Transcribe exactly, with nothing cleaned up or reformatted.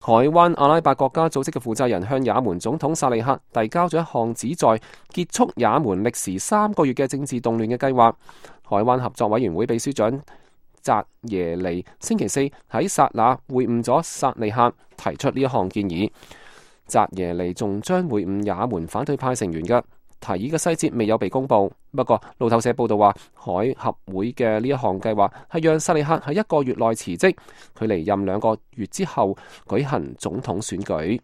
海灣阿拉伯國家組織嘅負責人向也門總統薩利克遞交咗一項旨在結束也門歷時三個月嘅政治動亂嘅計劃。海灣合作委員會秘書長扎耶尼星期四喺薩那會晤咗薩利克，提出呢一項建議。扎耶尼仲將會晤也門反對派成員嘅提議嘅細節未有被公布。不過路透社報道話，海合會嘅呢一項計劃係讓薩利克喺一個月內辭職，佢離任兩個月之後舉行總統選舉。